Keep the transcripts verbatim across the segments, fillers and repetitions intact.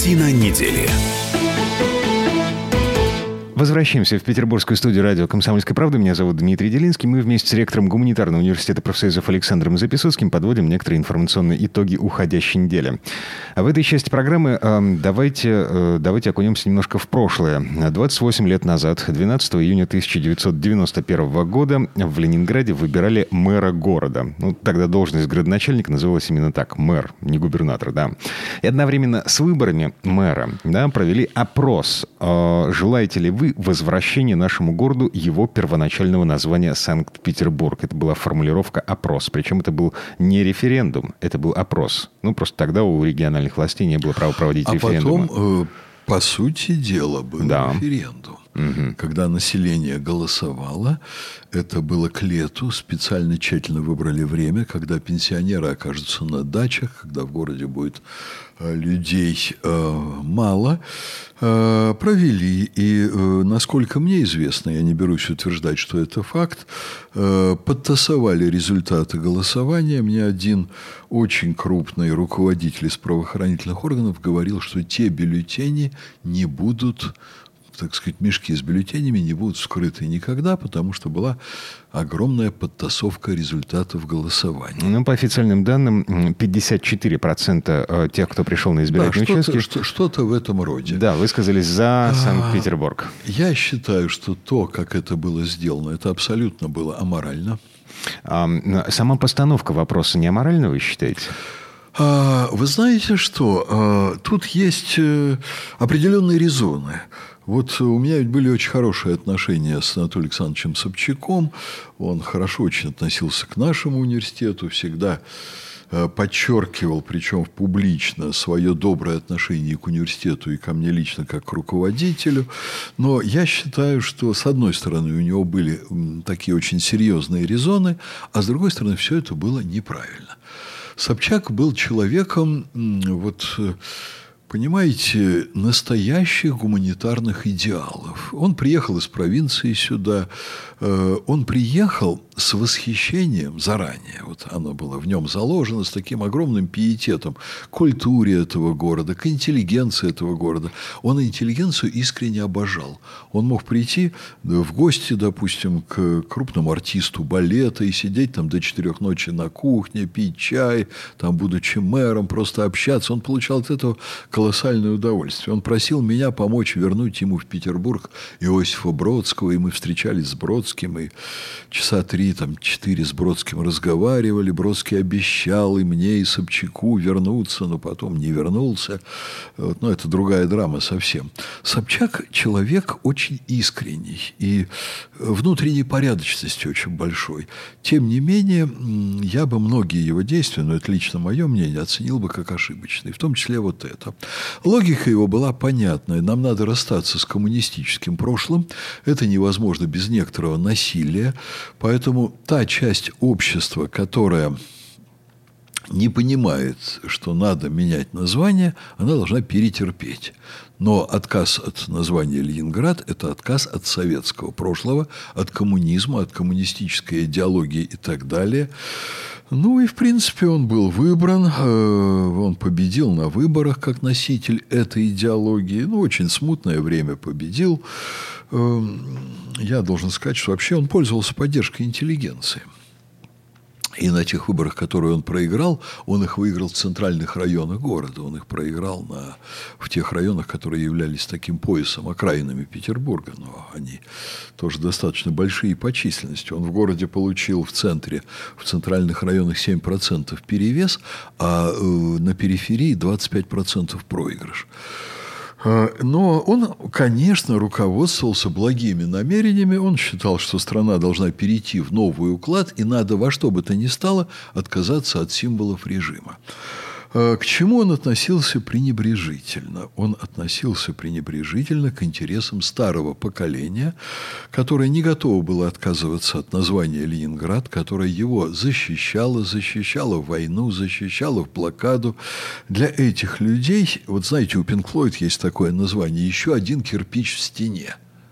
Картина недели. Возвращаемся в петербургскую студию радио «Комсомольская правда». Меня зовут Дмитрий Делинский. Мы вместе с ректором Гуманитарного университета профсоюзов Александром Записоцким подводим некоторые информационные итоги уходящей недели. А в этой части программы э, давайте, э, давайте окунемся немножко в прошлое. двадцать восемь лет назад, двенадцатого июня тысяча девятьсот девяносто первого года, в Ленинграде выбирали мэра города. Ну, тогда должность градоначальника называлась именно так – мэр, не губернатор, да. И одновременно с выборами мэра, да, провели опрос. Э, желаете ли вы возвращение нашему городу его первоначального названия Санкт-Петербург? Это была формулировка «опрос». Причем это был не референдум, это был опрос. Ну, просто тогда у региональных властей не было права проводить а референдумы. А потом, э, по сути дела, был да. референдум. Угу. Когда население голосовало, это было к лету, специально тщательно выбрали время, когда пенсионеры окажутся на дачах, когда в городе будет э, людей э, мало, э, провели. И, э, насколько мне известно, я не берусь утверждать, что это факт, э, подтасовали результаты голосования. Мне один очень крупный руководитель из правоохранительных органов говорил, что те бюллетени не будут... так сказать, мешки с бюллетенями не будут вскрыты никогда, потому что была огромная подтасовка результатов голосования. Ну, по официальным данным, пятьдесят четыре процента тех, кто пришел на избирательные да, участки... Что-то, что-то в этом роде. Да, высказались за Санкт-Петербург. Я считаю, что то, как это было сделано, это абсолютно было аморально. А, сама постановка вопроса не аморальна, вы считаете? Вы знаете что? Тут есть определенные резоны. Вот у меня ведь были очень хорошие отношения с Анатолием Александровичем Собчаком. Он хорошо очень относился к нашему университету, всегда подчеркивал, причем публично, свое доброе отношение к университету и ко мне лично как к руководителю. Но я считаю, что, с одной стороны, у него были такие очень серьезные резоны, а с другой стороны, все это было неправильно. Собчак был человеком, вот, понимаете, настоящих гуманитарных идеалов. Он приехал из провинции сюда, он приехал с восхищением заранее, вот оно было в нем заложено, с таким огромным пиететом к культуре этого города, к интеллигенции этого города. Он интеллигенцию искренне обожал. Он мог прийти в гости, допустим, к крупному артисту балета и сидеть там до четырех ночи на кухне, пить чай, там, будучи мэром, просто общаться. Он получал от этого колоссальное удовольствие. Он просил меня помочь вернуть ему в Петербург Иосифа Бродского, и мы встречались с Бродским, и часа три, там, четыре с Бродским разговаривали. Бродский обещал и мне, и Собчаку вернуться, но потом не вернулся. Вот, но это другая драма совсем. Собчак человек очень искренний и внутренней порядочности очень большой. Тем не менее, я бы многие его действия, но это лично мое мнение, оценил бы как ошибочные, в том числе вот это. Логика его была понятная. Нам надо расстаться с коммунистическим прошлым. Это невозможно без некоторого насилия. Поэтому та часть общества, которая не понимает, что надо менять название, она должна перетерпеть. Но отказ от названия Ленинград – это отказ от советского прошлого, от коммунизма, от коммунистической идеологии и так далее. Ну и, в принципе, он был выбран, он победил на выборах как носитель этой идеологии. Ну, очень смутное время победил. Я должен сказать, что вообще он пользовался поддержкой интеллигенции. И на тех выборах, которые он проиграл, он их выиграл в центральных районах города. Он их проиграл на, в тех районах, которые являлись таким поясом, окраинами Петербурга. Но они тоже достаточно большие по численности. Он в городе получил в центре, в центральных районах семь процентов перевес, а э, на периферии двадцать пять процентов проигрыш. Но он, конечно, руководствовался благими намерениями. Он считал, что страна должна перейти в новый уклад, и надо во что бы то ни стало отказаться от символов режима. К чему он относился пренебрежительно? Он относился пренебрежительно к интересам старого поколения, которое не готово было отказываться от названия Ленинград, которое его защищало, защищало в войну, защищало в блокаду. Для этих людей, вот знаете, у Pink Floyd есть такое название «Еще один кирпич в стене».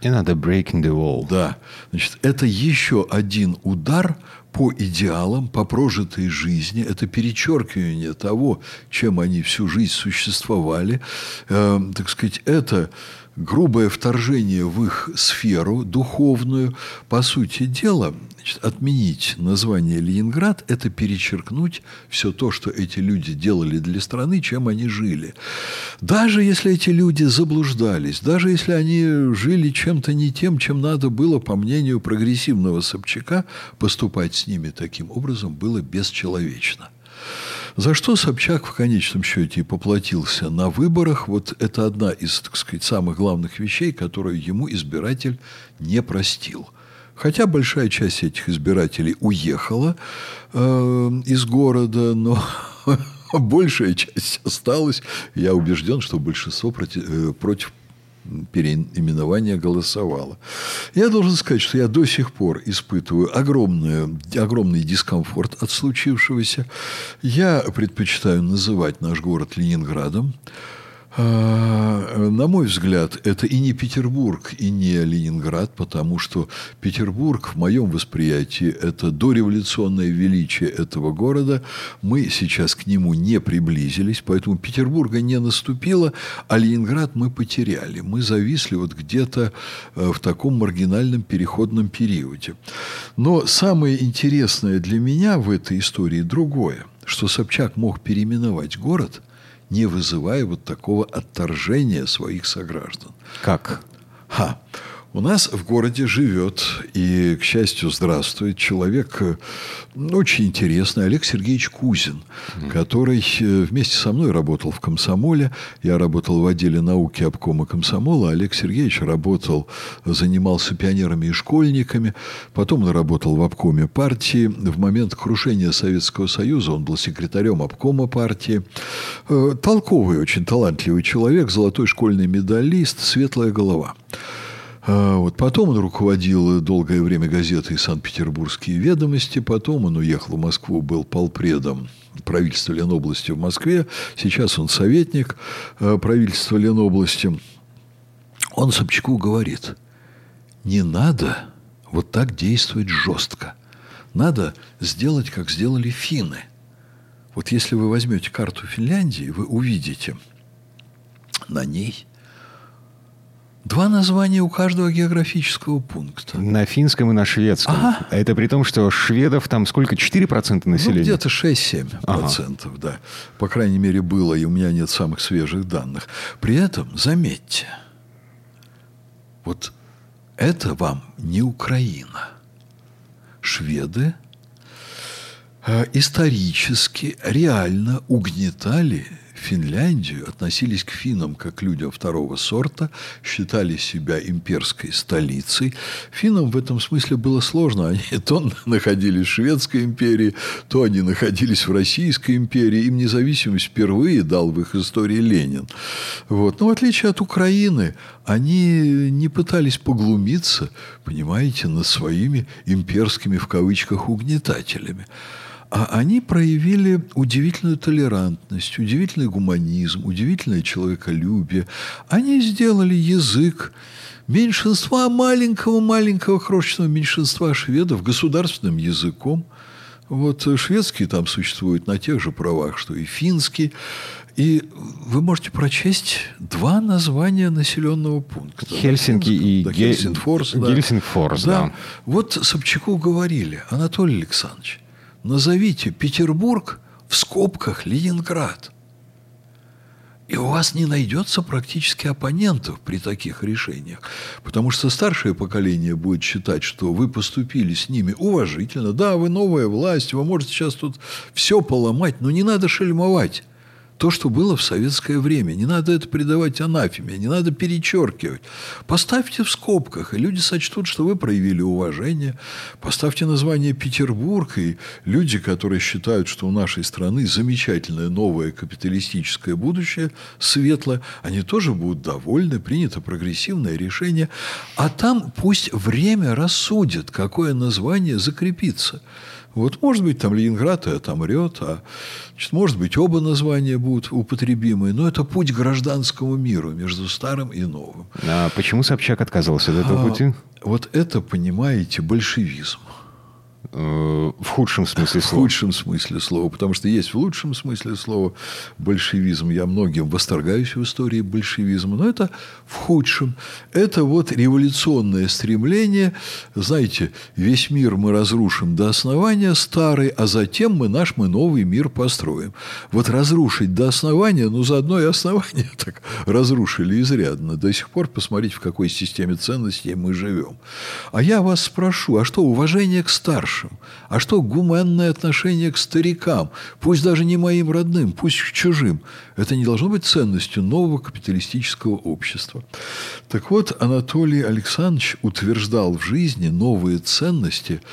Another break in the wall. Да. Значит, это еще один удар по идеалам, по прожитой жизни. Это перечеркивание того, чем они всю жизнь существовали. Э, так сказать, это грубое вторжение в их сферу духовную. По сути дела, значит, отменить название Ленинград – это перечеркнуть все то, что эти люди делали для страны, чем они жили. Даже если эти люди заблуждались, даже если они жили чем-то не тем, чем надо было, по мнению прогрессивного Собчака, поступать с ними таким образом было бесчеловечно. За что Собчак в конечном счете и поплатился на выборах. Вот это одна из, так сказать, самых главных вещей, которую ему избиратель не простил. Хотя большая часть этих избирателей уехала э, из города, но большая часть осталась. Я убежден, что большинство против, э, против переименования голосовало. Я должен сказать, что я до сих пор испытываю огромный, огромный дискомфорт от случившегося. Я предпочитаю называть наш город Ленинградом. На мой взгляд, это и не Петербург, и не Ленинград, потому что Петербург, в моем восприятии, это дореволюционное величие этого города. Мы сейчас к нему не приблизились, поэтому Петербурга не наступило, а Ленинград мы потеряли. Мы зависли вот где-то в таком маргинальном переходном периоде. Но самое интересное для меня в этой истории другое, что Собчак мог переименовать город, не вызывая вот такого отторжения своих сограждан. Как? Ха. У нас в городе живет и, к счастью, здравствует человек очень интересный, Олег Сергеевич Кузин, mm. который вместе со мной работал в комсомоле. Я работал в отделе науки обкома комсомола. Олег Сергеевич работал, занимался пионерами и школьниками. Потом он работал в обкоме партии. В момент крушения Советского Союза он был секретарем обкома партии. Толковый, очень талантливый человек, золотой школьный медалист, светлая голова. Вот. Потом он руководил долгое время газетой «Санкт-Петербургские ведомости». Потом он уехал в Москву, был полпредом правительства Ленобласти в Москве. Сейчас он советник правительства Ленобласти. Он Собчаку говорит: не надо вот так действовать жестко. Надо сделать, как сделали финны. Вот если вы возьмете карту Финляндии, вы увидите на ней два названия у каждого географического пункта. На финском и на шведском. Ага. Это при том, что шведов там сколько? четыре процента населения? Ну, где-то шесть-семь процентов, ага. Да. По крайней мере, было, и у меня нет самых свежих данных. При этом, заметьте, вот это вам не Украина. Шведы э, исторически, реально угнетали Финляндию, относились к финнам как к людям второго сорта, считали себя имперской столицей. Финнам в этом смысле было сложно. Они то находились в Шведской империи, то они находились в Российской империи. Им независимость впервые дал в их истории Ленин. Вот. Но в отличие от Украины, они не пытались поглумиться, понимаете, над своими имперскими, в кавычках, угнетателями. А они проявили удивительную толерантность, удивительный гуманизм, удивительное человеколюбие. Они сделали язык меньшинства, маленького-маленького крошечного меньшинства шведов государственным языком. Вот шведский там существует на тех же правах, что и финский. И вы можете прочесть два названия населенного пункта. Хельсинки и да, Хельсингфорс. Да. Гельсингфорс, да. Да. Вот Собчаку говорили: Анатолий Александрович, назовите Петербург в скобках Ленинград. И у вас не найдется практически оппонентов при таких решениях. Потому что старшее поколение будет считать, что вы поступили с ними уважительно. Да, вы новая власть, вы можете сейчас тут все поломать, но не надо шельмовать то, что было в советское время. Не надо это придавать анафеме, не надо перечеркивать. Поставьте в скобках, и люди сочтут, что вы проявили уважение. Поставьте название Петербург, и люди, которые считают, что у нашей страны замечательное новое капиталистическое будущее, светлое, они тоже будут довольны, принято прогрессивное решение. А там пусть время рассудит, какое название закрепится. Вот, может быть, там Ленинград и отомрет, а, значит, может быть, оба названия будут употребимы, но это путь к гражданскому миру между старым и новым. А почему Собчак отказался от этого пути? А, вот это, понимаете, большевизм. В худшем смысле слова. В худшем смысле слова. Потому что есть в лучшем смысле слова большевизм. Я многим восторгаюсь в истории большевизма. Но это в худшем. Это вот революционное стремление. Знаете, весь мир мы разрушим до основания старый, а затем мы наш мы новый мир построим. Вот разрушить до основания, ну, заодно и основание так разрушили изрядно. До сих пор посмотрите, в какой системе ценностей мы живем. А я вас спрошу, а что уважение к старшим? А что гуманное отношение к старикам? Пусть даже не моим родным, пусть к чужим. Это не должно быть ценностью нового капиталистического общества. Так вот, Анатолий Александрович утверждал в жизни новые ценности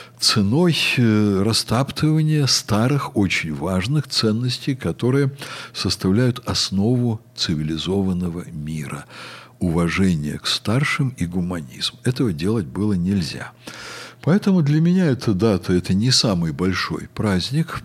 ценой растаптывания старых, очень важных ценностей, которые составляют основу цивилизованного мира. Уважение к старшим и гуманизм. Этого делать было нельзя. Поэтому для меня эта дата – это не самый большой праздник,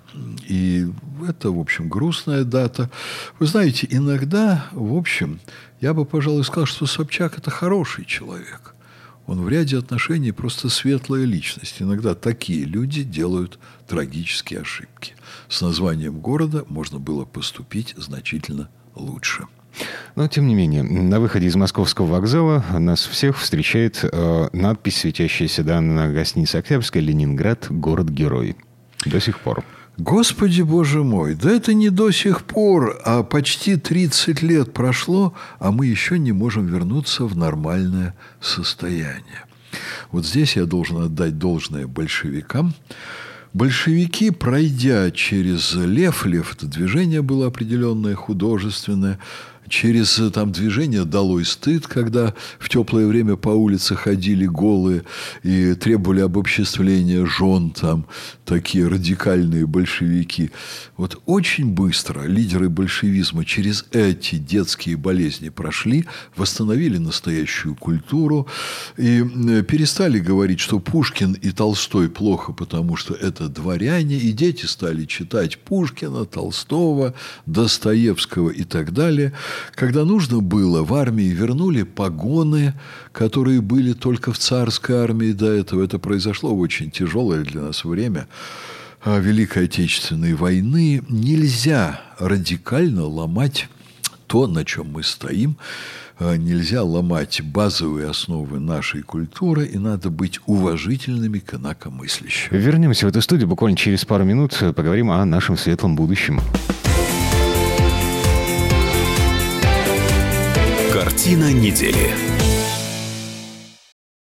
и это, в общем, грустная дата. Вы знаете, иногда, в общем, я бы, пожалуй, сказал, что Собчак – это хороший человек. Он в ряде отношений просто светлая личность. Иногда такие люди делают трагические ошибки. С названием города можно было поступить значительно лучше. Но, тем не менее, на выходе из Московского вокзала нас всех встречает э, надпись, светящаяся да, на гостинице «Октябрьская», «Ленинград. Город-герой». До сих пор. Господи, Боже мой, да это не до сих пор, а почти тридцать лет прошло, а мы еще не можем вернуться в нормальное состояние. Вот здесь я должен отдать должное большевикам. Большевики, пройдя через Лев, Лев – это движение было определенное, художественное, через там, движение «Долой стыд», когда в теплое время по улице ходили голые и требовали обобществления жен, там, такие радикальные большевики. Вот очень быстро лидеры большевизма через эти детские болезни прошли, восстановили настоящую культуру и перестали говорить, что Пушкин и Толстой плохо, потому что это дворяне, и дети стали читать Пушкина, Толстого, Достоевского и так далее. Когда нужно было, в армии вернули погоны, которые были только в царской армии до этого. Это произошло в очень тяжелое для нас время Великой Отечественной войны. Нельзя радикально ломать то, на чем мы стоим. Нельзя ломать базовые основы нашей культуры, и надо быть уважительными к инакомыслящим. Вернемся в эту студию буквально через пару минут. Поговорим о нашем светлом будущем. Картина недели.